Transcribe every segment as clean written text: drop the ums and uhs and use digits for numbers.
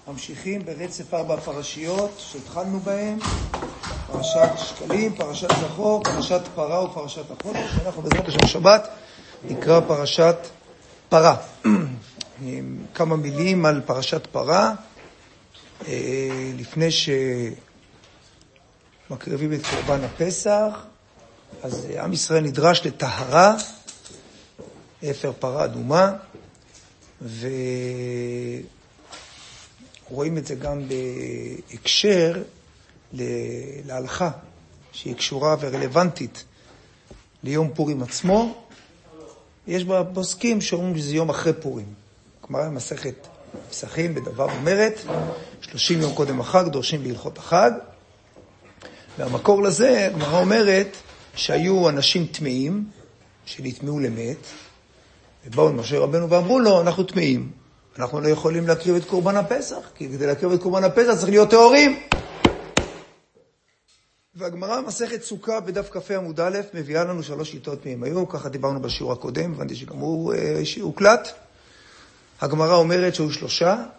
ממשיכים ברצף 4 פרשיות שהתחלנו בהן, פרשת שקלים, פרשת זכור, פרשת פרה ופרשת החודש. אנחנו בעזרת השם שבת נקרא פרשת פרה. כמה מילים על פרשת פרה, לפני שמקריבים את קורבן הפסח. אז עם ישראל נדרש לטהרה, אפר פרה אדומה, ורואים את זה גם בהקשר להלכה שהיא קשורה ורלוונטית ליום פורים עצמו. יש בה פוסקים שאומרים שזה יום אחרי פורים. כלומר, מסכת פסחים בדבר אומרת 30 יום קודם החג דורשים בהלכות החג, והמקור לזה הגמרא אומרת שהיו אנשים טמאים שנטמאו למת, ובאו משה רבנו ואמרו לו, אנחנו טמאים, אנחנו לא יכולים להקריב את קורבן הפסח, כי כדי להקריב את קורבן הפסח צריך להיות טהורים. והגמרא מסכת סוכה בדף כ"ה עמוד א' מביאה לנו 3 שיטות מהם היו, ככה דיברנו בשיעור הקודם, הבנתי שגם הוא הוקלט. הגמרא אומרת שהיו 3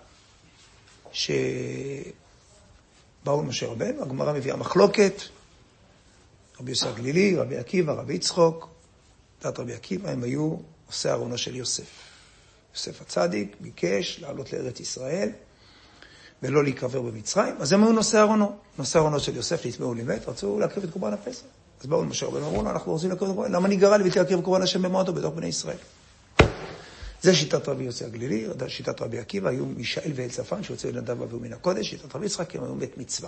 שבאו למשה רבנו, הגמרא מביאה מחלוקת, רבי יוסי הגלילי, רבי עקיבא, רבי יצחוק. דעת רבי עקיבא הם היו עושי ארונו של יוסף. יוסף הצדיק ביקש לעלות לארץ ישראל ולא להיקבר במצרים, אז הם היו נושאי ארונו. נושאי ארונו של יוסף נטמאו למת, רצו להקריב את קורבן הפסח. אז באו למשה רבנו, אמרו לו, אנחנו רוצים להקריב את קורבן, למה ניגרע לבלתי להקריב קורבן השם במועדו בתוך בני ישראל? זה שיטת רבי יוסי הגלילי. שיטת רבי עקיבא היו מישאל ואלצפן שיוצאו נדב ואביהו מן הקודש. שיטת רבי יצחק הם היו בית מצווה.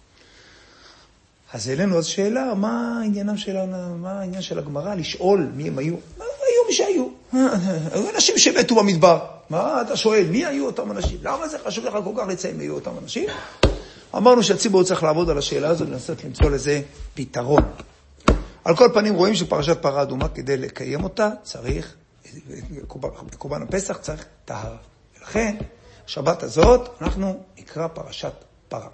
אז אלינו אז שאלה, מה העניין של הגמרא לשאול מי הם היו? היו מי שהיו. היו אנשים שמתו במדבר. מה אתה שואל? מי היו אותם אנשים? למה זה חשוב לך כל כך לציין מי היו אותם אנשים? אמרנו שהציבור צריך לעבוד על השאלה הזו, לנסות למצוא לזה פתרון. על כל פנים רואים שפרשת פרה אדומה, כדי לקיים אותה, צריך, בקורבן הפסח צריך טהרה. ולכן, השבת הזאת, אנחנו נקרא פרשת פרה.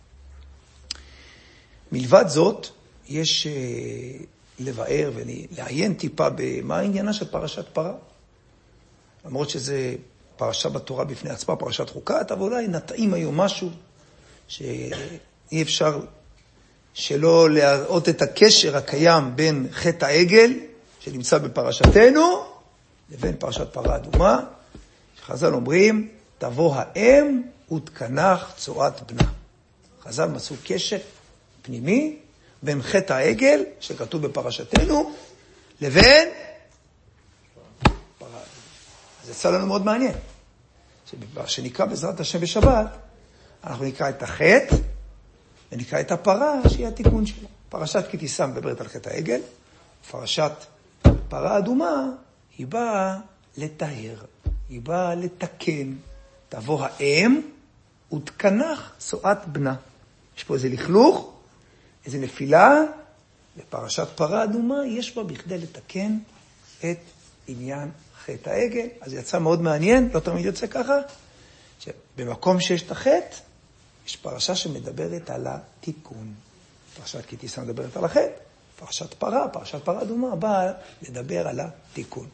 מלבד זאת, יש לבאר ולעיין טיפה במה העניינה של פרשת פרה. למרות שזה פרשה בתורה בפני עצמה, פרשת חוקת, אבל אולי נטעים היום משהו שאי אפשר שלא להראות את הקשר הקיים בין חטא העגל, שנמצא בפרשתנו, לבין פרשת פרה אדומה, שחז"ל אומרים, תבוא האם ותקנח צואת בנה. חז"ל מצאו קשר פנימי בין חטא העגל, שכתוב בפרשתנו, לבין פרה אדומה. אז יצא לנו מאוד מעניין. שנקרא בעזרת השם בשבת, אנחנו נקרא את החטא, ונקרא את הפרה, שהיא התיקון שלה. פרשת כי תישא מדברת על חטא העגל, פרשת פרה אדומה, היא באה לטהר, היא באה לתקן. תבוא האם ותקנח צואת בנה. יש פה איזה לכלוך, איזה נפילה, בפרשת פרה אדומה יש בה בכדי לתקן את עניין חטא העגל. אז יצא מאוד מעניין, לא תמיד יוצא ככה, שבמקום שיש את החטא, יש פרשה שמדברת על התיקון. פרשת כי תישא מדברת על החטא, פרשת פרה אדומה באה לדבר על התיקון.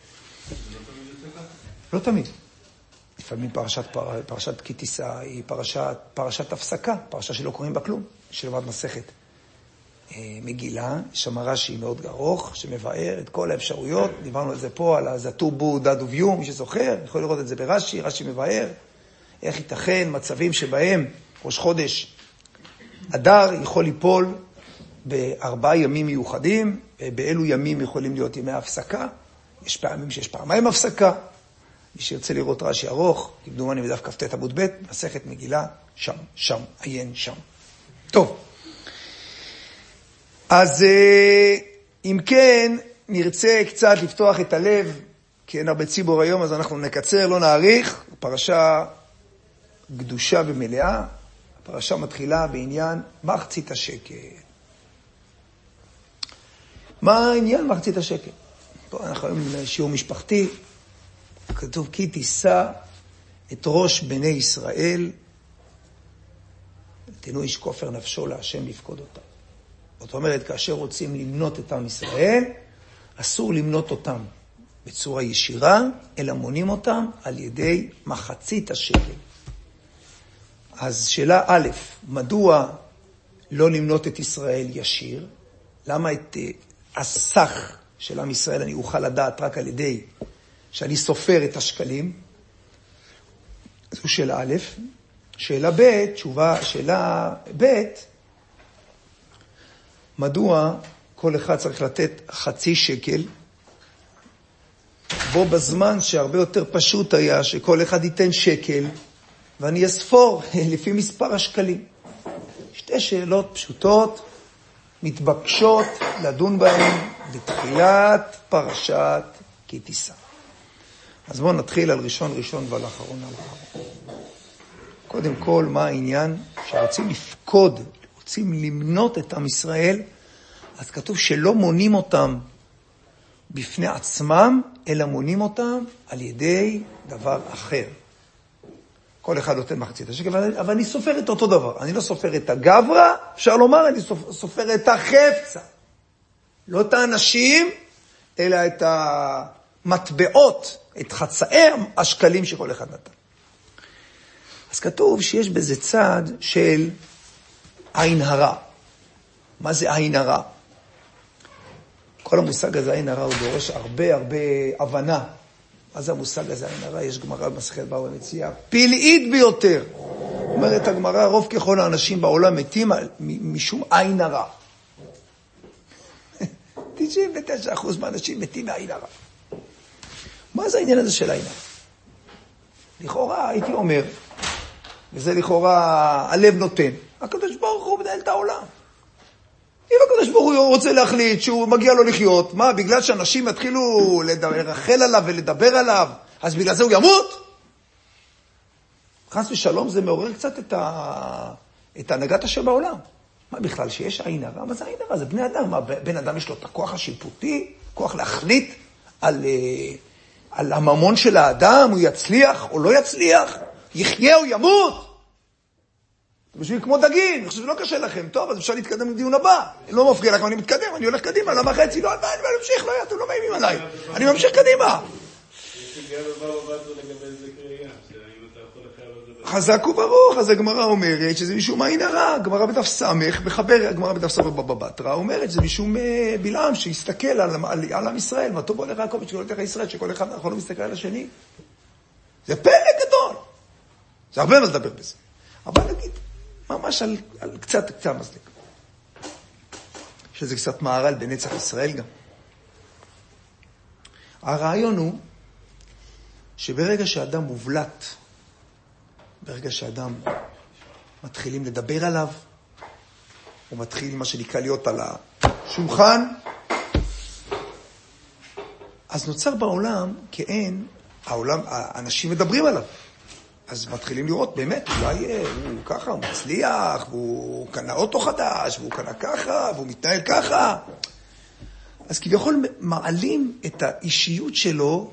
לא תמיד. לפעמים פרשת כי תישא היא פרשת הפסקה, פרשה שלא קוראים בה כלום, שלמד מסכת מגילה, שם רש"י מאוד ארוך, שמבאר את כל האפשרויות. דיברנו על זה פה, על הזטובו דד וביום, מי שזוכר, יכול לראות את זה ברש"י. רש"י מבאר איך ייתכן מצבים שבהם ראש חודש אדר יכול ליפול ב4 ימים מיוחדים, באילו ימים יכולים להיות ימי הפסקה. יש פעמים שיש פעמיים הפסקה. מי שירצה לראות רש"י ארוך, כמדומני בדף כ"ט עמוד ב', מסכת מגילה, שם, עיין שם. טוב. אז אם כן, נרצה קצת לפתוח את הלב, כי אין הרבה ציבור היום, אז אנחנו נקצר, לא נאריך. פרשה קדושה ומלאה. הפרשה מתחילה בעניין מחצית השקל. מה העניין מחצית השקל? פה אנחנו היום שיעור משפחתי. כתוב כי תישא את ראש בני ישראל, תנו איש כופר נפשו להשם לפקוד אותם. זאת אומרת, כאשר רוצים למנות את עם ישראל, אסור למנות אותם בצורה ישירה, אלא מונים אותם על ידי מחצית השקל. אז שאלה א', מדוע לא למנות את ישראל ישיר? למה את הסך של עם ישראל אני אוכל לדעת רק על ידי שאני סופר את השקלים? זו שאלה א'. שאלה ב', שאלה ב', מדוע כל אחד צריך לתת 0.5 שקל, בו בזמן שהרבה יותר פשוט היה שכל אחד ייתן שקל, ואני אספור לפי מספר השקלים. שתי שאלות פשוטות, מתבקשות לדון בהן בתחילת פרשת כי תישא. אז בואו נתחיל על ראשון ועל אחרון על אחרון. קודם כל, מה העניין? שרוצים לפקוד, רוצים למנות את עם ישראל, אז כתוב שלא מונים אותם בפני עצמם, אלא מונים אותם על ידי דבר אחר. כל אחד נותן מחצית השקל, אבל אני סופר את אותו דבר. אני לא סופר את הגברה, אפשר לומר, אני סופר את החפצה. לא את האנשים, אלא את המטבעות, את חצאי השקלים שכל אחד נתן. אז כתוב שיש בזה צד של עין הרע. מה זה עין הרע? כל המושג הזה, עין הרע, הוא דורש הרבה הבנה. מה זה המושג הזה, עין הרע? יש גמרא במסכת בבא מציעא, פלאית ביותר. אומרת הגמרא, רוב ככל האנשים בעולם מתים משום עין הרע. 99% מהאנשים מתים מעין הרע. מה זה העניין הזה של עין הרע? לכאורה הייתי אומר, וזה לכאורה הלב נותן, הקדוש ברוך הוא מנהל את העולם. אם הקדוש ברוך הוא רוצה להחליט שהוא מגיע לו לחיות, מה, בגלל שאנשים יתחילו לרחל עליו ולדבר עליו, אז בגלל זה הוא ימות? חס ושלום, זה מעורר קצת את הנהגת השם בעולם. מה בכלל, שיש עין הרע? מה זה עין הרע? זה בני אדם. מה, בן אדם יש לו את הכוח השיפוטי, כוח להחליט על הממון של האדם, הוא יצליח או לא יצליח, יחיה או ימות. אתם חושבים כמו דגים, אני חושב שלא קשה לכם. טוב, אז אפשר להתקדם לדיון הבא. אני לא מפריע לכם, אני מתקדם, אני הולך קדימה, למה חצי? לא, אני ממשיך, לא, אתם לא מאיימים עליי. אני ממשיך קדימה. חזק וברוך, אז הגמרא אומרת שזה משום עין הרע. הגמרא בדף סמך, מחבר הגמרא בדף סמך בבא בתרא, אומרת שזה משום בלעם שיסתכל על עם ישראל, מה טוב הולך יעקב שכל הולך ישראל, שכל אחד יכול להסתכל על השני. זה פלא גדול. זה הרבה מה לדבר בזה. אבל נגיד, ממש על קצת מזלג. שזה קצת מערל בנצח ישראל גם. הרעיון הוא שברגע שאדם מובלט, ברגע שאדם מתחילים לדבר עליו, הוא מתחיל מה שנקרא להיות על השולחן, אז נוצר בעולם כאין, האנשים מדברים עליו. אז מתחילים לראות, באמת, אולי הוא ככה, הוא מצליח, והוא קנה אוטו חדש, והוא קנה ככה, והוא מתנהל ככה. אז כביכול מעלים את האישיות שלו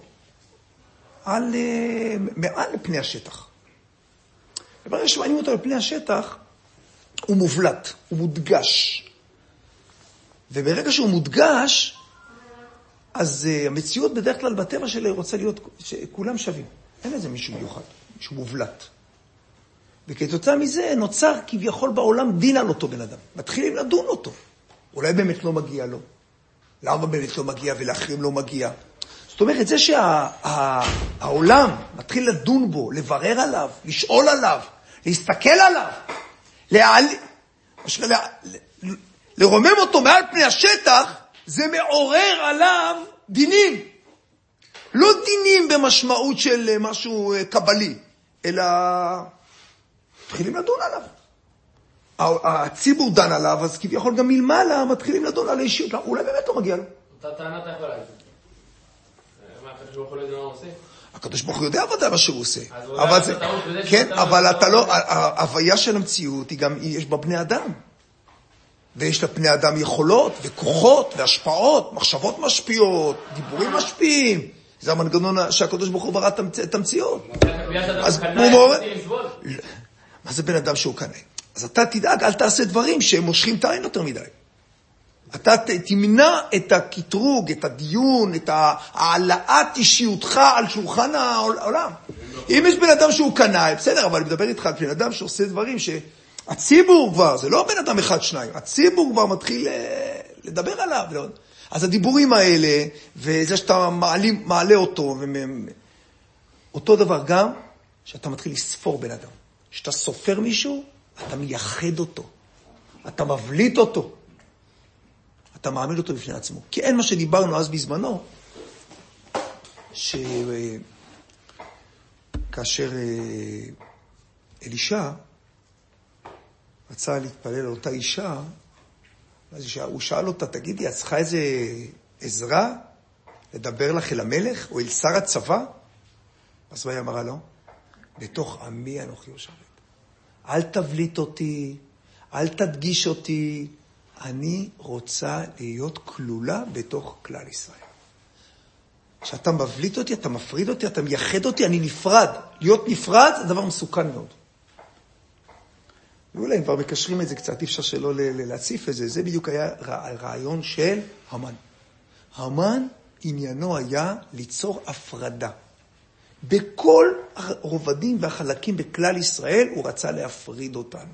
מעל לפני השטח. וברגע שמעלים אותו לפני השטח, הוא מובלט, הוא מודגש. וברגע שהוא מודגש, אז המציאות בדרך כלל בטבע שלה רוצה להיות שכולם שווים. אין איזה מישהו מיוחד. שהוא מובלט. וכתוצאה מזה נוצר כביכול בעולם דין על אותו בן אדם. מתחילים לדון אותו. אולי באמת לא מגיע לו. למה באמת לא מגיע ולאחרים לא מגיע? זאת אומרת, זה שהעולם מתחיל לדון בו, לברר עליו, לשאול עליו, להסתכל עליו, לרומם אותו מעל פני השטח, זה מעורר עליו דינים. לא דינים במשמעות של משהו קבלי, אלא מתחילים לדון עליו. הציבור דן עליו, אז כביכול גם מלמעלה מתחילים לדון על האישיות. אולי באמת לא מגיע לו. אותה טענה אתה יכול להגיד. מה, הקדוש ברוך הוא לא יודע מה הוא עושה? הקדוש ברוך הוא יודע מה שהוא עושה. כן, אבל אתה לא, ההוויה של המציאות היא גם, יש בה בני אדם. ויש לבני אדם יכולות וכוחות והשפעות, מחשבות משפיעות, דיבורים משפיעים. זה המנגנון שהקדוש ברוך הוא ברא את המציאות. אז הוא מורה... מה זה בן אדם שהוא קנה? אז אתה תדאג, אל תעשה דברים שהם מושכים את העין יותר מדי. אתה תמנע את הקטרוג, את הדיון, את העלאת אישיותך על שולחן העולם. אם יש בן אדם שהוא קנאי, בסדר, אבל אני מדבר איתך על בן אדם שעושה דברים שהציבור כבר, זה לא בן אדם אחד, שניים, הציבור כבר מתחיל לדבר עליו. אז הדיבורים האלה, וזה שאתה מעלה אותו, אותו דבר גם, שאתה מתחיל לספור בן אדם. כשאתה סופר מישהו, אתה מייחד אותו. אתה מבליט אותו. אתה מעמיד אותו בפני עצמו. כי אין מה שדיברנו אז בזמנו, כאשר אלישע רצה להתפלל על אותה אישה, אז הוא שאל אותה, תגידי, את צריכה איזה עזרה לדבר לך אל המלך או אל שר הצבא? אז היא אמרה לו, בתוך עמי אנוכי יושבת. אל תבליט אותי, אל תדגיש אותי, אני רוצה להיות כלולה בתוך כלל ישראל. כשאתה מבליט אותי, אתה מפריד אותי, אתה מייחד אותי, אני נפרד. להיות נפרד זה דבר מסוכן מאוד. ואולי הם כבר מקשרים את זה קצת, אי אפשר שלא להציף את זה. זה בדיוק היה הרעיון של המן. המן עניינו היה ליצור הפרדה. בכל הרובדים והחלקים בכלל ישראל הוא רצה להפריד אותנו.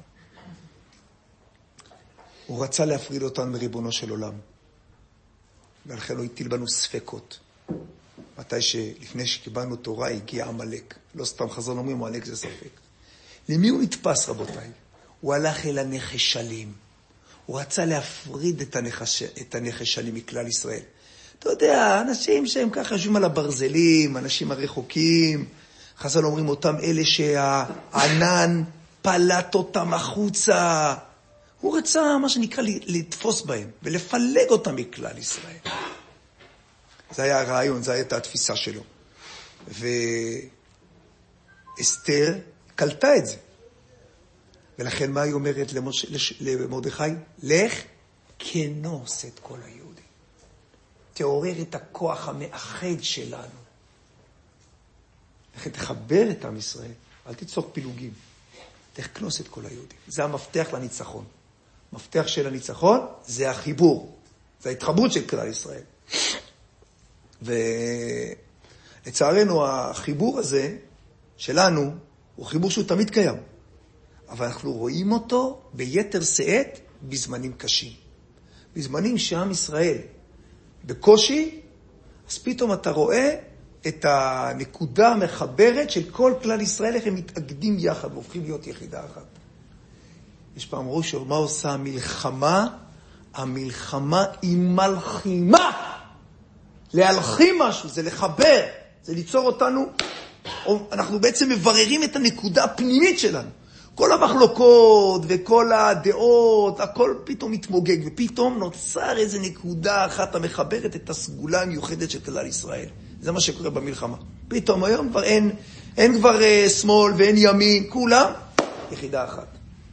הוא רצה להפריד אותנו מריבונו של עולם. ולכן הוא הטיל בנו ספקות. מתי שלפני שקיבלנו תורה הגיע עמלק. לא סתם חזון אומרים, עמלק זה ספק. למי הוא נתפס, רבותיי? הוא הלך אל הנחשלים. הוא רצה להפריד את הנחשלים מכלל ישראל. אתה יודע, אנשים שהם ככה יושבים על הברזלים, אנשים הרחוקים, חז"ל אומרים אותם אלה שהענן פלט אותם החוצה. הוא רצה מה שנקרא לתפוס בהם ולפלג אותם מכלל ישראל. זה היה הרעיון, זה הייתה התפיסה שלו. ואסתר קלטה את זה. ולכן מה היא אומרת למרדכי? לך כנוס את כל היהודים. תעורר את הכוח המאחד שלנו. לכן תחבר את עם ישראל, אל תצור פילוגים. תכנוס את כל היהודים. זה המפתח לניצחון. מפתח של הניצחון זה החיבור. זה ההתחברות של כלל ישראל. ולצערנו החיבור הזה שלנו הוא חיבור שהוא תמיד קיים. אבל אנחנו רואים אותו ביתר שאת בזמנים קשים. בזמנים שעם ישראל בקושי, אז פתאום אתה רואה את הנקודה המחברת של כל כלל ישראל, איך הם מתאגדים יחד והופכים להיות יחידה אחת. יש פעם אמרו מה עושה המלחמה? המלחמה היא מלחימה. להלחים משהו, זה לחבר, זה ליצור אותנו, אנחנו בעצם מבררים את הנקודה הפנימית שלנו. כל המחלוקות וכל הדעות, הכל פתאום מתמוגג, ופתאום נוצר איזו נקודה אחת המחברת את הסגולה המיוחדת של כלל ישראל. זה מה שקורה במלחמה. פתאום היום כבר אין כבר שמאל ואין ימין, כולם יחידה אחת.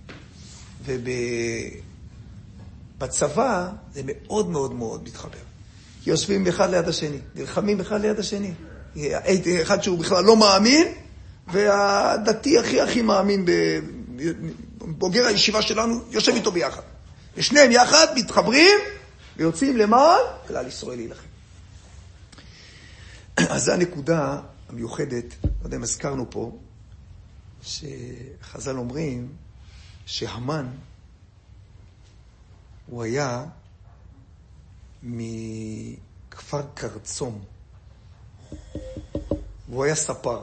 ובצבא זה מאוד מאוד מאוד מתחבר. יושבים אחד ליד השני, נלחמים אחד ליד השני. אחד שהוא בכלל לא מאמין, והדתי הכי מאמין בבוגר הישיבה שלנו יושב איתו ביחד. ושניהם יחד מתחברים ויוצאים למען כלל ישראל להילחם. אז זו הנקודה המיוחדת, לא יודע אם הזכרנו פה, שחז"ל אומרים שהמן הוא היה מכפר קרצום. והוא היה ספר.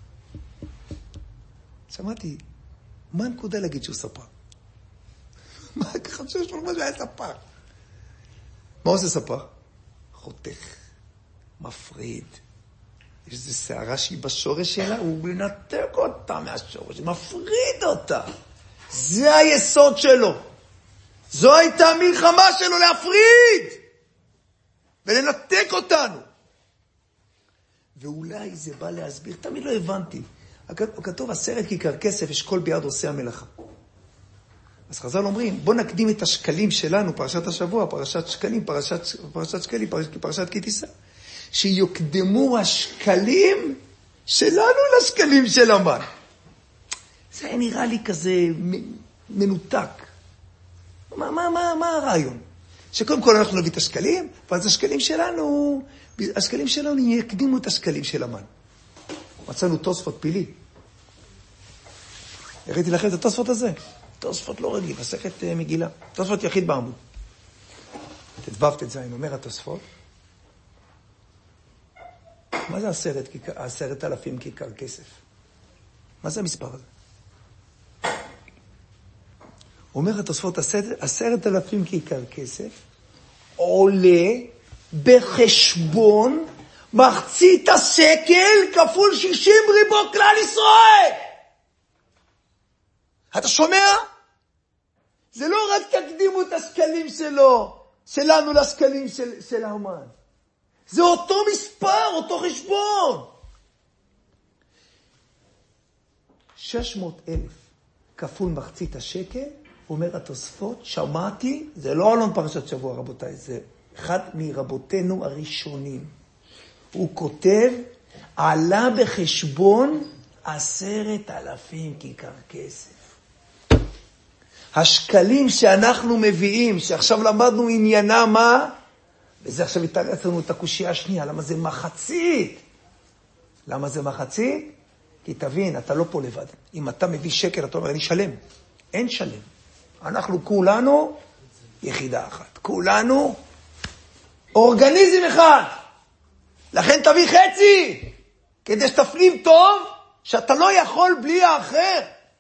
שמעתי, מה הנקודה להגיד שהוא ספר? מה חושב שהוא היה ספר? מה עושה ספר? חותך, מפריד. יש איזו שערה שהיא בשורש שלה, הוא מנתק אותה מהשורש, מפריד אותה. זה היסוד שלו. זו הייתה המלחמה שלו, להפריד ולנתק אותנו. ואולי זה בא להסביר, תמיד לא הבנתי. כתוב, הסרט כיכר כסף, אשכול ביד עושה המלאכה. אז חז"ל אומרים, בוא נקדים את השקלים שלנו, פרשת השבוע, פרשת שקלים, פרשת כי תישא. שיוקדמו השקלים שלנו לשקלים של המן. זה היה נראה לי כזה מנותק. מה הרעיון? שקודם כל אנחנו נביא את השקלים, ואז השקלים שלנו יקדימו את השקלים של המן. מצאנו תוספות פילי. הראיתי לכם את התוספות הזה. תוספות לא רגיל, מסכת מגילה. תוספות יחיד בעמוד. תדבבת את זה, אני אומר התוספות. מה זה 10,000 כיכר כסף? מה זה המספר הזה? אומר התוספות, 10,000 כיכר כסף עולה בחשבון מחצית השקל כפול 60 ריבו כלל ישראל. אתה שומע? זה לא רק תקדימו את השקלים שלנו לשקלים של האמן. זה אותו מספר, אותו חשבון. 600,000 כפול מחצית השקל, אומר התוספות, שמעתי, זה לא אלון פרשת שבוע רבותיי, זה אחד מרבותינו הראשונים. הוא כותב, עלה בחשבון 10,000 כיכר כסף. השקלים שאנחנו מביאים, שעכשיו למדנו עניינה מה, וזה עכשיו יתרץ לנו את הקושייה השנייה, למה זה מחצית? למה זה מחצית? כי תבין, אתה לא פה לבד. אם אתה מביא שקל, אתה אומר, אני שלם. אין שלם. אנחנו כולנו יחידה אחת. כולנו אורגניזם אחד. לכן תביא חצי, כדי שתפנים טוב, שאתה לא יכול בלי האחר.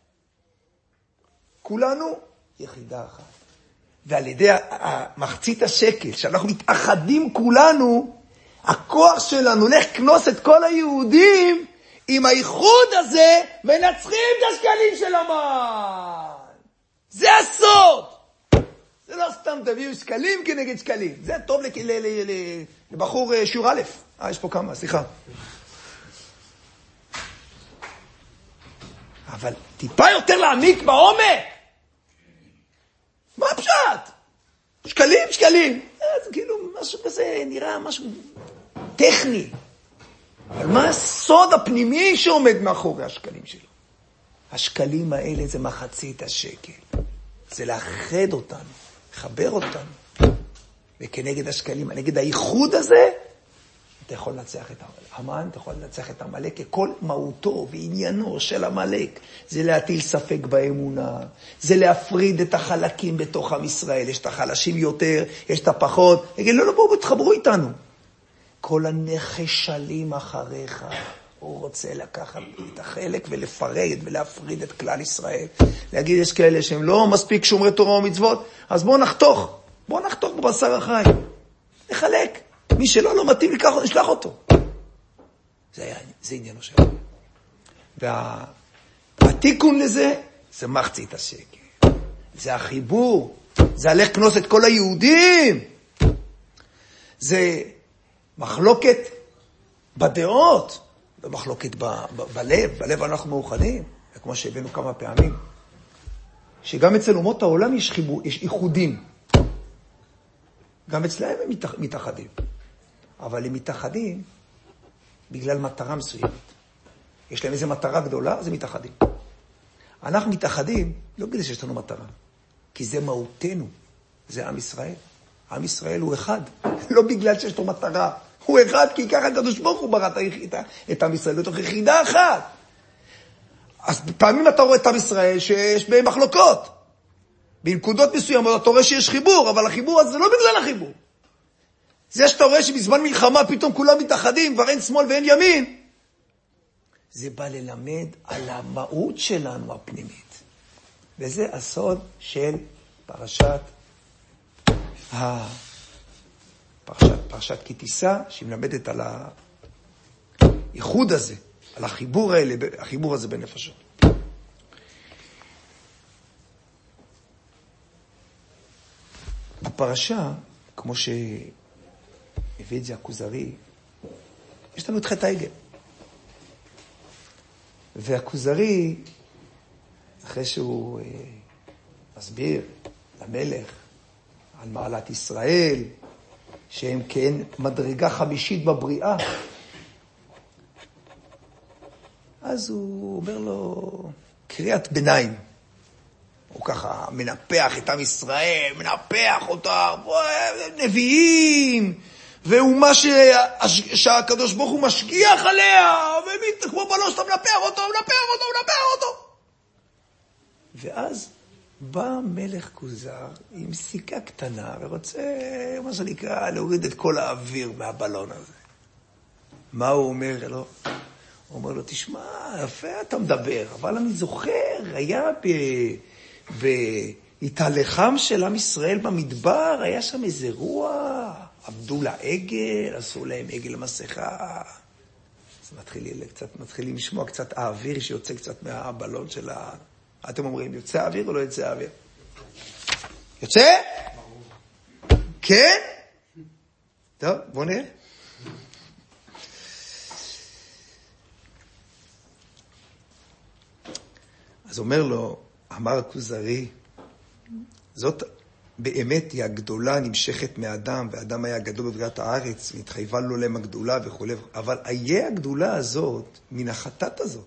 כולנו יחידה אחת. ועל ידי מחצית השקל, שאנחנו מתאחדים כולנו, הכוח שלנו הולך כנוס את כל היהודים, עם האיחוד הזה מנצחים את השקלים של המן. זה הסוד. זה לא סתם תביאו שקלים כנגד שקלים. זה טוב לבחור שיעור א'. יש פה כמה, סליחה. אבל טיפה יותר להעמיק בעומק. מה הפשט? שקלים. זה כאילו משהו כזה נראה משהו טכני. אבל מה הסוד הפנימי שעומד מאחורי השקלים שלו? השקלים האלה זה מחצית השקל. זה לאחד אותנו, לחבר אותנו. וכנגד השקלים, נגד הייחוד הזה, אתה יכול לנצח את המן, אתה יכול לנצח את המלאק, כל מהותו ועניינו של המלאק, זה להטיל ספק באמונה, זה להפריד את החלקים בתוך עם ישראל, יש את החלשים יותר, יש את הפחות, נגיד, לא, בואו, תחברו איתנו. כל הנחשלים אחריך, הוא רוצה לקחת את החלק ולפרד ולהפריד את כלל ישראל. להגיד, יש כאלה שהם לא מספיק שומרי תורה ומצוות, אז בואו נחתוך בבשר החי. נחלק. מי שלא לא מתאים לקח, נשלח אותו. זה עניינו שלנו. והתיקון לזה, זה מחצית השקל. זה החיבור. זה הלך כנוס את כל היהודים. זה מחלוקת בדעות. לא מחלוקת בלב. בלב אנחנו מאוחדים. כמו שהבאנו כמה פעמים. שגם אצל אומות העולם יש איחודים. גם אצלהם הם מתאחדים. אבל הם מתאחדים בגלל מטרה מסוימת. יש להם איזו מטרה גדולה, אז הם מתאחדים. אנחנו מתאחדים לא בגלל שיש לנו מטרה, כי זה מהותנו, זה עם ישראל. עם ישראל הוא אחד, לא בגלל שיש לו מטרה. הוא אחד כי ככה הקדוש ברוך הוא ברא את עם ישראל בתוך יחידה אחת. אז פעמים אתה רואה את עם ישראל שיש בהם מחלוקות. בנקודות מסוימות אתה רואה שיש חיבור, אבל החיבור הזה לא בגלל החיבור. זה שאתה רואה שבזמן מלחמה פתאום כולם מתאחדים, כבר אין שמאל ואין ימין. זה בא ללמד על המהות שלנו הפנימית. וזה הסוד של פרשת כי תישא, שהיא מלמדת על הייחוד הזה, על החיבור הזה בנפשות. בפרשה, כמו שהביא את זה הכוזרי, יש לנו את חטא העגל. והכוזרי, אחרי שהוא מסביר למלך על מעלת ישראל, שהם כן מדרגה חמישית בבריאה, אז הוא אומר לו, קריאת ביניים. הוא ככה מנפח את עם ישראל, מנפח אותם, נביאים, ואומה שהקדוש ברוך הוא משגיח עליה, כמו בלון שאתה מנפח אותו. ואז בא מלך כוזר עם סיכה קטנה, ורוצה, מה שנקרא, להוריד את כל האוויר מהבלון הזה. מה הוא אומר לו? הוא אומר לו, תשמע, יפה אתה מדבר, אבל אני זוכר, היה בהתהלכם של עם ישראל במדבר, היה שם איזה רוח, עבדו לעגל, עשו להם עגל למסכה. אז מתחילים לשמוע קצת האוויר שיוצא קצת מהבלון של אתם אומרים, יוצא האוויר או לא יוצא האוויר? יוצא? כן? טוב, בוא נראה. אז אומר לו, אמר הכוזרי, זאת באמת היא הגדולה נמשכת מאדם, ואדם היה גדול בבריאת הארץ, והתחייבה לו להם הגדולה וכו'. אבל היה הגדולה הזאת מן החטאת הזאת.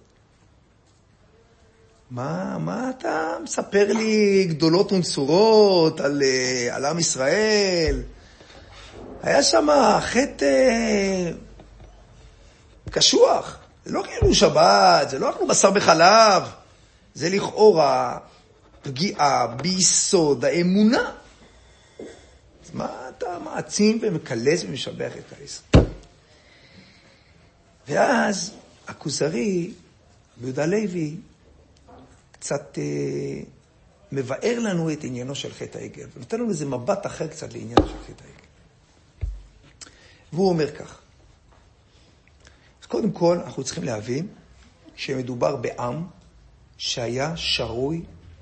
מה אתה מספר לי גדולות ונצורות על עם ישראל? היה שם חטא קשוח. זה לא כאילו שבת, זה לא אכלו בשר בחלב. זה לכאורה פגיעה ביסוד האמונה. אז מה אתה מעצים ומקלס ומשבח את היסוד? ואז הכוזרי, יהודה לוי, קצת מבאר לנו את עניינו של חטא העגל, ונותן לנו איזה מבט אחר קצת לעניינו של חטא העגל. והוא אומר כך. אז קודם כל, אנחנו צריכים להבין שמדובר בעם שהיה שרוי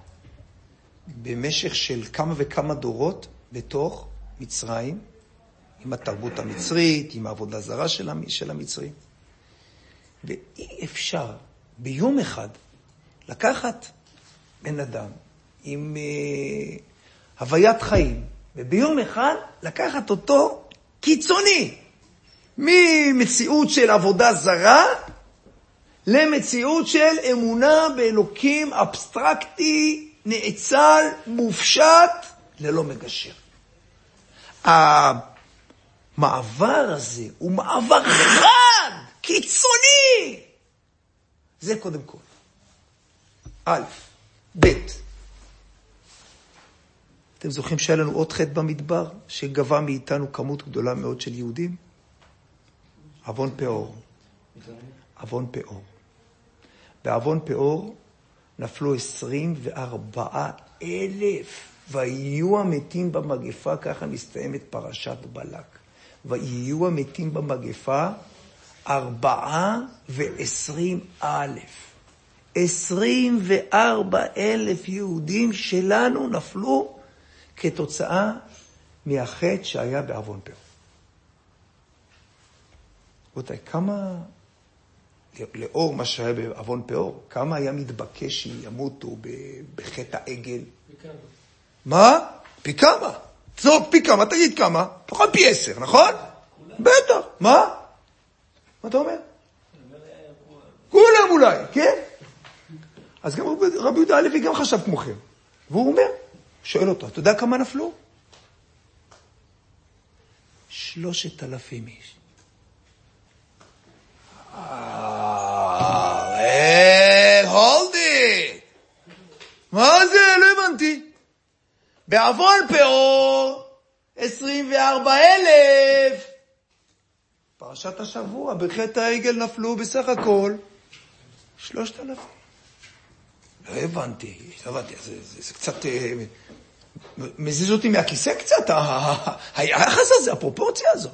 במשך של כמה וכמה דורות בתוך מצרים, עם התרבות המצרית, עם העבודה זרה של המצרים. ואי אפשר ביום אחד לקחת בן אדם עם הוויית חיים, וביום אחד לקחת אותו קיצוני, ממציאות של עבודה זרה, למציאות של אמונה באלוקים אבסטרקטי, נאצל, מופשט, ללא מגשר. המעבר הזה הוא מעבר חד, קיצוני. זה קודם כל. א', ב'. אתם זוכרים שהיה לנו עוד חטא במדבר, שגבה מאיתנו כמות גדולה מאוד של יהודים? אבון פאור. אבון פאור. באבון פאור נפלו 24,000, ויהיו המתים במגפה, ככה מסתיימת פרשת בלק. ויהיו המתים במגפה 24,000. 24,000 יהודים שלנו נפלו כתוצאה מהחטא שהיה באבון פאור. רבותיי, כמה, לאור מה שהיה באבון פאור, כמה היה מתבקש שימותו בחטא העגל? פי כמה. מה? פי כמה? זרוק פי כמה, תגיד כמה? פחות פי 10, נכון? בטח. מה? מה אתה אומר? כולם אולי, כן? אז גם רבי יהודה הלוי גם חשב כמוכם. והוא אומר, שואל אותו, אתה יודע כמה נפלו? 3,000 איש. hold it. מה זה? לא הבנתי. בעוון פאור 24,000. פרשת השבוע, בחטא העגל נפלו בסך הכל 3,000. לא הבנתי. זה קצת מזיז אותי מהכיסא קצת, היחס הזה, הפרופורציה הזו.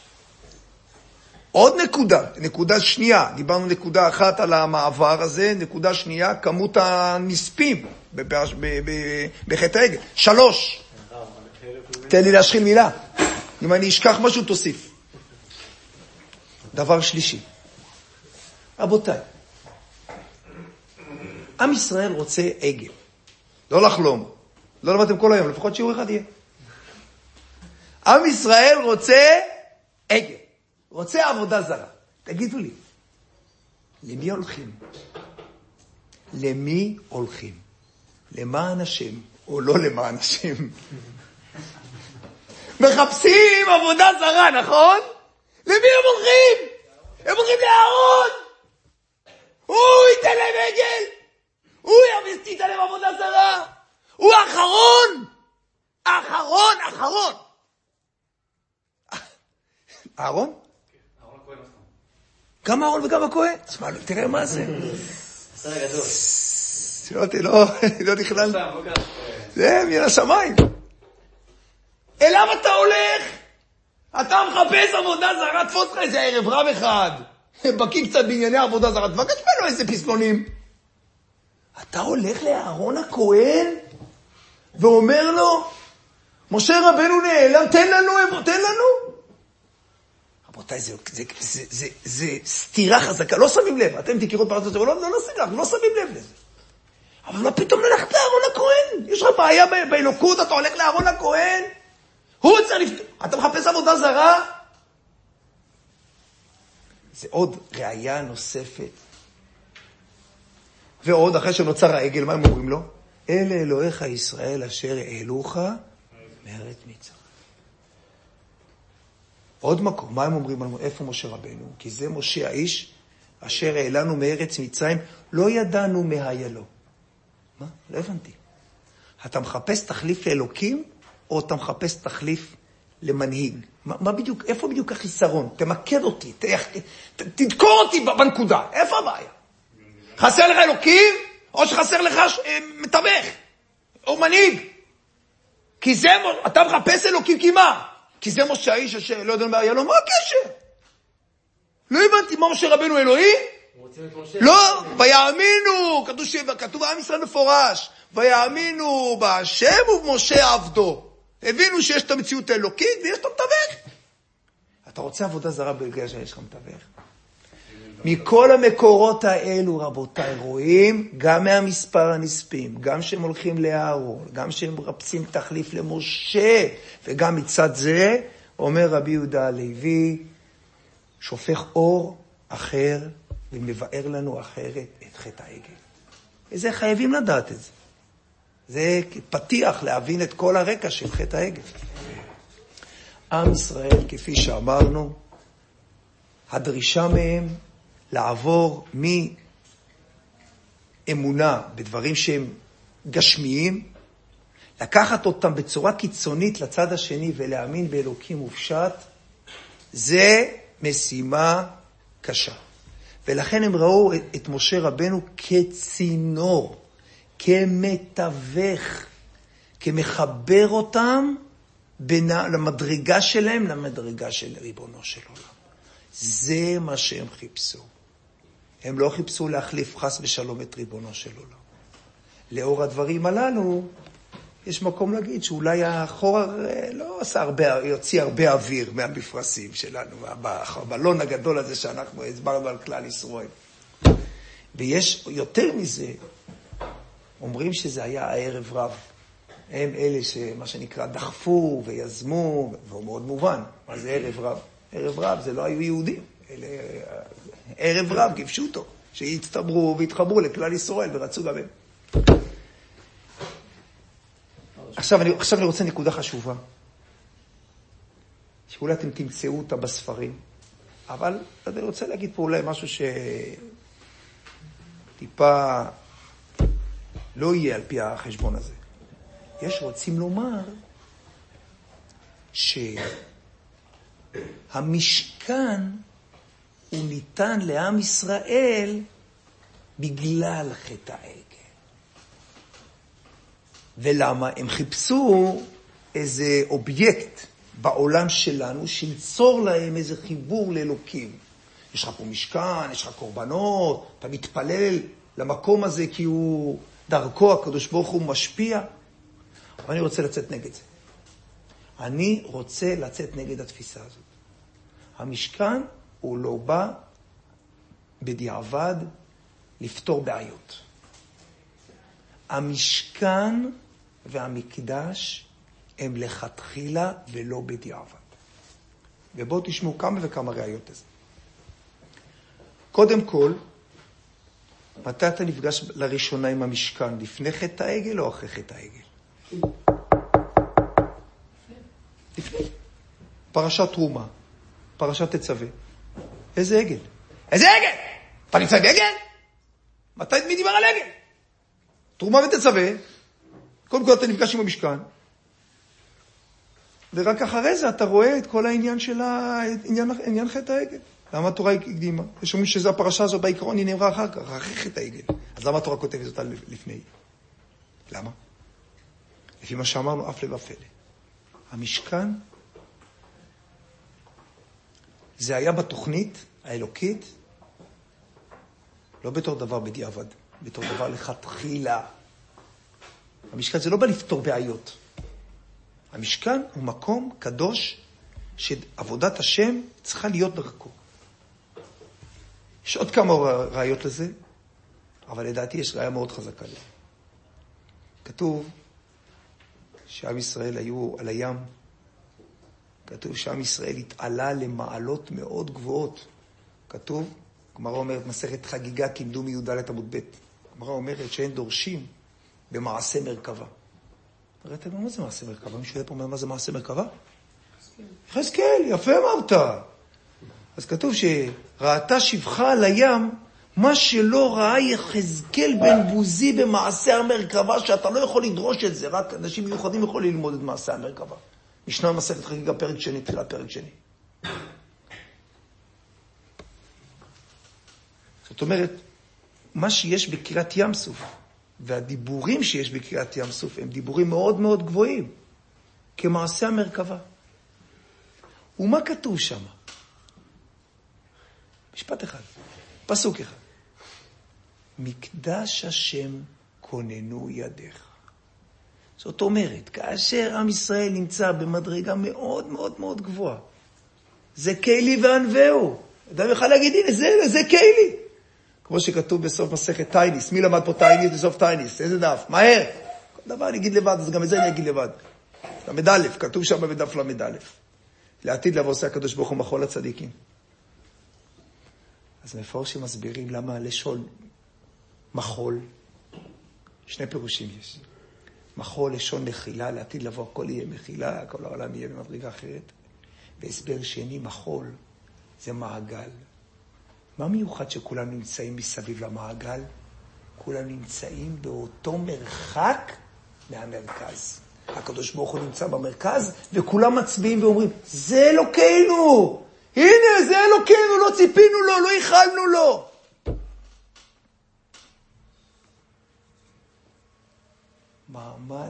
עוד נקודה שנייה, דיברנו נקודה אחת על המעבר הזה, נקודה שנייה, כמות הנספים בחטא העגל. 3. תן לי להשחיל מילה. אם אני אשכח משהו, תוסיף. דבר שלישי. רבותיי, עם ישראל רוצה עגל. לא לחלום. לא למדתם כל היום, לפחות שיעור אחד יהיה. עם ישראל רוצה עגל. רוצה עבודה זרה. תגידו לי, למי הולכים? למי הולכים? למען השם, או לא למען השם. מחפשים עבודה זרה, נכון? למי הם הולכים? הם הולכים לאהרון. הוא ייתן להם עגל. הוא ייתן להם עבודה זרה. הוא האחרון. האחרון. אהרון? גם אהרון וגם הכהן. תשמע, תראה מה זה. לא נכלל. זה מן השמיים. אליו אתה הולך. אתה מחפש עבודה זרה, תפוס לך איזה ערב רב אחד. בקיא קצת בענייני עבודה זרה, תבקש ממנו איזה פסלונים. אתה הולך לאהרון הכהן ואומר לו, משה רבנו נעלם, תן לנו. רבותיי, זה סתירה חזקה, לא שמים לב. אתם תכירו את פרשת השבוע, לא שמים לב לזה. אבל מה פתאום ללכת לאהרון הכהן? יש לך בעיה באלוקות, אתה הולך לאהרון הכהן? הוא צריך אתה מחפש עבודה זרה? זה עוד ראייה נוספת. ועוד, אחרי שנוצר העגל, מה הם אומרים לו? אלה אלוהיך ישראל אשר העלוך מארץ מצרים. עוד מקום, מה הם אומרים לנו? איפה משה רבנו? כי זה משה האיש אשר העלנו מארץ מצרים, לא ידענו מה היה לו. מה? לא הבנתי. אתה מחפש תחליף לאלוקים, או אתה מחפש תחליף למנהיג? מה בדיוק, איפה בדיוק החיסרון? תמקד אותי, תדקור אותי בנקודה. איפה הבעיה? חסר לך אלוקים, או שחסר לך מתווך, או מנהיג? כי זה, אתה מחפש אלוקים כי מה? כי זה משה האיש אשר לא יודע מה היה לו, מה הקשר? לא הבנתי, מה משה רבנו אלוהים? לא, ויאמינו, כתוב עם ישראל מפורש, ויאמינו בהשם ובמשה עבדו. הבינו שיש את המציאות האלוקית ויש את המתווך. אתה רוצה עבודה זרה בגלל שיש לך מתווך? מכל המקורות האלו, רבותיי, רואים גם מהמספר הנספים, גם שהם הולכים לאהרון, גם שהם מחפשים תחליף למשה, וגם מצד זה, אומר רבי יהודה הלוי, שופך אור אחר ומבאר לנו אחרת את חטא העגל. וזה חייבים לדעת את זה. זה פתיח להבין את כל הרקע של חטא העגל. עם ישראל, כפי שאמרנו, הדרישה מהם לעבור מאמונה בדברים שהם גשמיים, לקחת אותם בצורה קיצונית לצד השני ולהאמין באלוקים מופשט, זה משימה קשה. ולכן הם ראו את משה רבנו כצינור, כמתווך, כמחבר אותם למדרגה שלהם, למדרגה של ריבונו של עולם. זה מה שהם חיפשו. הם לא חיפשו להחליף חס ושלום את ריבונו של עולם. לאור הדברים הללו, יש מקום להגיד שאולי החור לא יוציא הרבה אוויר מהמפרשים שלנו, הבלון הגדול הזה שאנחנו הסברנו על כלל ישראל. ויש יותר מזה, אומרים שזה היה הערב רב. הם אלה שמה שנקרא דחפו ויזמו, והוא מאוד מובן. מה זה ערב רב? ערב רב זה לא היו יהודים. ערב רב גיבשו אותו, שהצטברו והתחברו לכלל ישראל ורצו גם הם. עכשיו אני רוצה נקודה חשובה, שאולי אתם תמצאו אותה בספרים, אבל אני רוצה להגיד פה אולי משהו שטיפה לא יהיה על פי החשבון הזה. יש רוצים לומר שהמשכן הוא ניתן לעם ישראל בגלל חטא העגל. ולמה? הם חיפשו איזה אובייקט בעולם שלנו שיצור להם איזה חיבור לאלוקים. יש לך פה משכן, יש לך קורבנות, אתה מתפלל למקום הזה כי הוא דרכו, הקדוש ברוך הוא משפיע. אבל אני רוצה לצאת נגד זה. אני רוצה לצאת נגד התפיסה הזאת. המשכן הוא לא בא בדיעבד לפתור בעיות. המשכן והמקדש הם לכתחילה ולא בדיעבד. ובואו תשמעו כמה וכמה ראיות לזה. קודם כל, מתי אתה נפגש לראשונה עם המשכן? לפני חטא העגל או אחרי חטא העגל? לפני. פרשת תרומה, פרשת תצווה. איזה עגל? איזה עגל? אתה נמצא בעגל? מי דיבר על עגל? תרומה ותצווה. קודם כל אתה נפגש עם המשכן. ורק אחרי זה אתה רואה את כל העניין של עניין חטא העגל. למה התורה הקדימה? יש אומרים שזו הפרשה הזו בעיקרון, היא נאמרה אחר כך, אחרי חטא העגל. אז למה התורה כותבת אותה לפני? למה? לפי מה שאמרנו, אף לבב פלא. המשכן, זה היה בתוכנית האלוקית, לא בתור דבר בדיעבד, בתור דבר לכתחילה. המשכן זה לא בא לפתור בעיות. המשכן הוא מקום קדוש שעבודת השם צריכה להיות דרכו. יש עוד כמה ראיות לזה, אבל לדעתי יש ראיה מאוד חזקה לזה. כתוב שעם ישראל היו על הים, כתוב שעם ישראל התעלה למעלות מאוד גבוהות. כתוב, גמרא אומרת, מסכת חגיגה כימדו מי"ד עמוד ב'. גמרא אומרת שאין דורשים במעשה מרכבה. ראיתם, מה זה מעשה מרכבה? מישהו יודע פה מה זה מעשה מרכבה? יחזקאל, יפה אמרת. אז כתוב שראתה שפחה על הים, מה שלא ראה יחזקאל בן בוזי במעשה המרכבה, שאתה לא יכול לדרוש את זה, רק אנשים מיוחדים יכולים ללמוד את מעשה המרכבה. משנה מסכת חגיגה פרק שני, תחילת פרק שני. זאת אומרת, מה שיש בקריאת ים סוף, והדיבורים שיש בקריאת ים סוף, הם דיבורים מאוד מאוד גבוהים, כמעשה המרכבה. ומה כתוב שם? משפט אחד, פסוק אחד. מקדש השם כוננו ידיך. זאת אומרת, כאשר עם ישראל נמצא במדרגה מאוד מאוד מאוד גבוהה, זה קיילי וענווהו. אדם יכול להגיד, הנה, זה קיילי. כמו שכתוב בסוף מסכת טייניס. מי למד פה טייניס בסוף טייניס? איזה דף? מהר. כל דבר אני אגיד לבד, אז גם את זה אני אגיד לבד. למד א', כתוב שם בדף למד א'. לעתיד לבוא עושה הקדוש ברוך הוא מחול לצדיקים. אז מפורשים מסבירים למה לשון מחול. שני פירושים יש. מחול, לשון מחילה, לעתיד לבוא הכל יהיה מחילה, כל העולם יהיה במדרגה אחרת. והסבר שני, מחול, זה מעגל. מה מיוחד שכולם נמצאים מסביב למעגל? כולם נמצאים באותו מרחק מהמרכז. הקדוש ברוך הוא נמצא במרכז, וכולם מצביעים ואומרים, זה אלוקינו! הנה, זה אלוקינו, לא ציפינו לו, לא ייחלנו לו. מעמד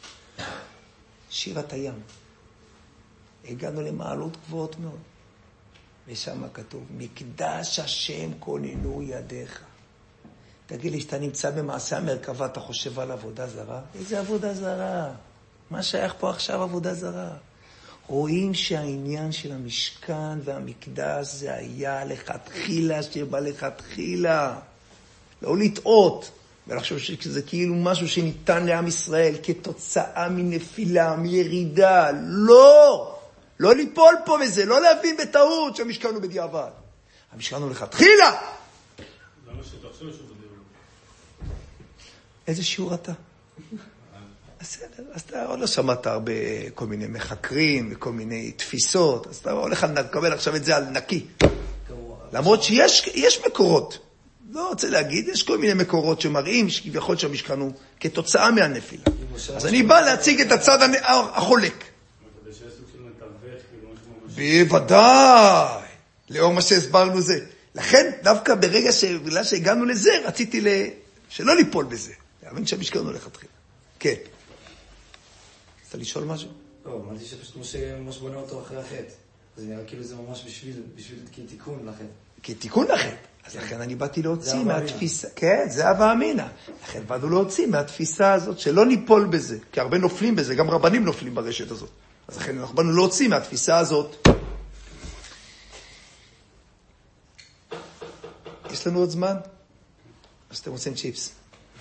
שירת הים. הגענו למעלות גבוהות מאוד. ושם כתוב, מקדש השם כוננו ידיך. תגיד לי, שאתה נמצא במעשה המרכבה, אתה חושב על עבודה זרה? איזה עבודה זרה? מה שייך פה עכשיו עבודה זרה? רואים שהעניין של המשכן והמקדש זה היה לכתחילה, שבא לכתחילה. לא לטעות, ולחשוב שזה כאילו משהו שניתן לעם ישראל כתוצאה מנפילה, מירידה. לא! לא ליפול פה בזה, לא להבין בטעות שהמשכן הוא בדיעבד. המשכן הוא לכתחילה. למה שתחשוב שהוא בדיעבד? איזה שיעור אתה? בסדר, אז אתה עוד לא שמעת הרבה כל מיני מחקרים וכל מיני תפיסות, אז אתה הולך לקבל עכשיו את זה על נקי. למרות שיש מקורות, לא רוצה להגיד, יש כל מיני מקורות שמראים שכביכול שהמשכן הוא כתוצאה מהנפילה. אז אני בא להציג את הצד החולק. בוודאי, לאור מה שהסברנו זה. לכן, דווקא בגלל שהגענו לזה, רציתי שלא ליפול בזה. להבין שהמשכן הוא לכתחילה. כן. אתה לשאול משהו? לא, אמרתי שפשוט ממש בונה אותו אחרי החטא. זה נראה כאילו זה ממש בשביל כתיקון לחטא. כתיקון לחטא. אז לכן אני באתי להוציא מהתפיסה. כן, זה אבא אמינה. לכן באנו להוציא מהתפיסה הזאת, שלא ניפול בזה. כי הרבה נופלים בזה, גם רבנים נופלים ברשת הזאת. אז לכן אנחנו באנו להוציא מהתפיסה הזאת. יש לנו עוד זמן? אז אתם רוצים צ'יפס.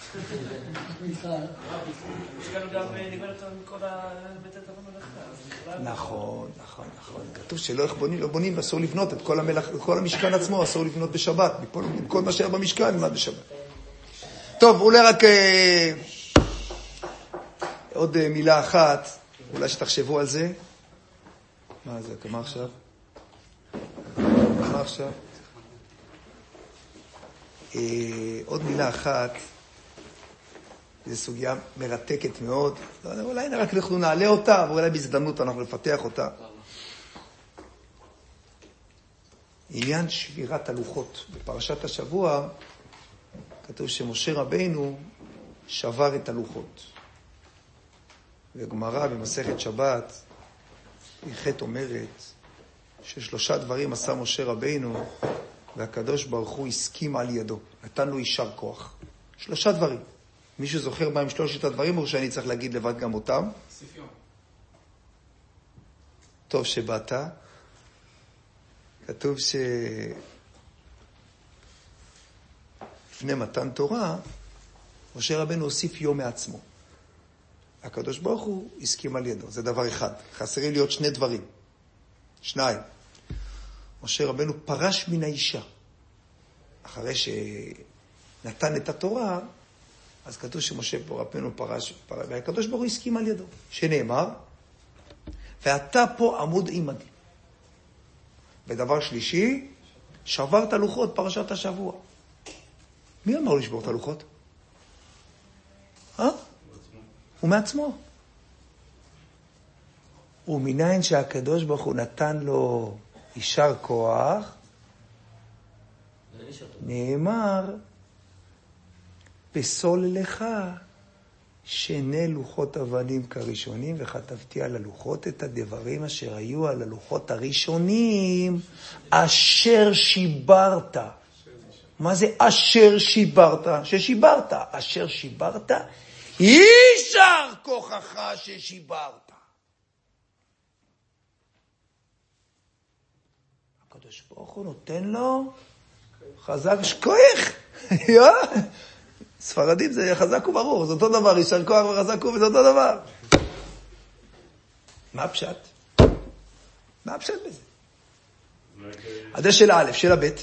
נכון. כתוב שלא איך בונים, לא בונים, אסור לבנות את כל המשכן עצמו, אסור לבנות בשבת. כל מה שהיה במשכן נלמד בשבת. טוב, אולי רק עוד מילה אחת, אולי שתחשבו על זה. מה זה, כמה עכשיו? מה עכשיו? עוד מילה אחת, זו סוגיה מרתקת מאוד, אולי רק אנחנו נעלה אותה, ואולי בהזדמנות אנחנו נפתח אותה. עניין שבירת הלוחות. בפרשת השבוע כתוב שמשה רבינו שבר את הלוחות. וגמרא במסכת שבת, ח' אומרת, ששלושה דברים עשה משה רבינו, והקדוש ברוך הוא הסכים על ידו. נתן לו יישר כוח. 3 דברים. מישהו זוכר מה עם 3 הדברים, או שאני צריך להגיד לבד גם אותם? סיפיון. טוב שבאת. כתוב לפני מתן תורה, משה רבנו הוסיף יום מעצמו. הקדוש ברוך הוא הסכים על ידו. זה דבר אחד. חסרים לי עוד 2 דברים. 2. משה רבנו פרש מן האישה. אחרי שנתן את התורה, אז כתוב שמשה רבנו פרש, והקדוש ברוך הוא הסכים על ידו. שנאמר, ואתה פה עמוד עמדי. ודבר שלישי, שבר את הלוחות, פרשת השבוע. מי אמר לשבור את הלוחות? הוא מעצמו. ומניין שהקדוש ברוך הוא נתן לו יישר כוח, נאמר, פסול לך 2 לוחות אבנים כראשונים, וכתבתי על הלוחות את הדברים אשר היו על הלוחות הראשונים, אשר שיברת. מה זה אשר שיברת? ששיברת. אשר שיברת, יישר כוחך ששיברת. הקדוש ברוך הוא נותן לו חזק שכוח. ספרדים זה חזק וברור, זה אותו דבר, יישר כוח וחזק וזה אותו דבר. מה הפשט? מה הפשט בזה? אז זה שאלה א', שאלה ב'.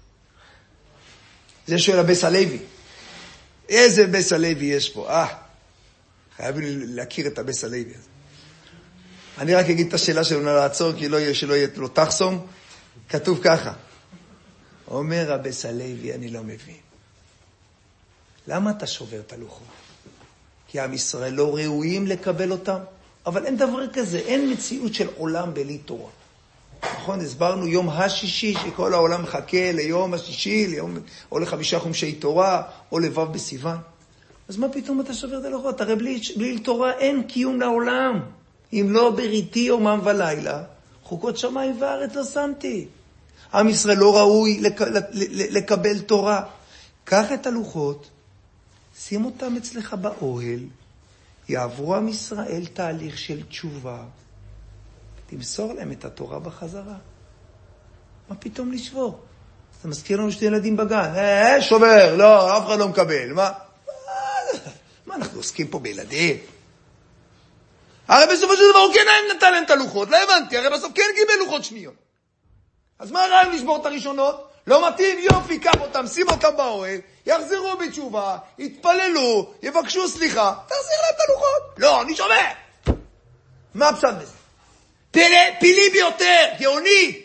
זה שאלה בס הלוי. איזה בס הלוי יש פה? חייבים להכיר את הבס הלוי הזה. אני רק אגיד את השאלה שלנו לעצור, כי שלא יהיה לו תחסום. כתוב ככה. אומר הבס הלוי, אני לא מבין. למה אתה שובר את הלוחות? כי עם ישראל לא ראויים לקבל אותם. אבל אין דבר כזה, אין מציאות של עולם בלי תורה. נכון, הסברנו יום השישי, שכל העולם מחכה ליום השישי, או ל5 חומשי תורה, או לבב בסיוון. אז מה פתאום אתה שובר את הלוחות? הרי בלי תורה אין קיום לעולם. אם לא בריתי יומם ולילה, חוקות שמיים וארץ לא שמתי. עם ישראל לא ראוי לקבל תורה. קח את הלוחות, שים אותם אצלך באוהל, יעברו עם ישראל תהליך של תשובה, תמסור להם את התורה בחזרה. מה פתאום לשבור? זה מזכיר לנו 2 ילדים בגן. שובר, לא, אף אחד לא מקבל. מה אנחנו עוסקים פה בילדים? הרי בסופו של דבר הוא כן נתן להם את הלוחות, לא הבנתי, הרי בסוף כן קיבל לוחות שניות. אז מה הרעיון לשבור את הראשונות? לא מתאים, יופי, קח אותם, שים אותם באוהל, יחזרו בתשובה, יתפללו, יבקשו סליחה, תחזיר להם את הלוחות. לא, אני שובר. מה הפשט בזה? פילי ביותר, גאוני.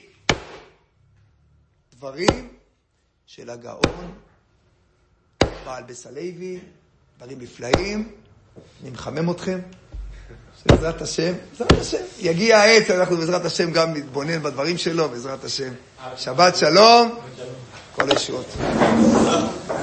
דברים של הגאון, בעל בס הלוי, דברים נפלאים, אני מחמם אתכם. בעזרת השם, יגיע העת, אנחנו בעזרת השם גם נתבונן בדברים שלו, בעזרת השם. שבת שלום, כל הישועות.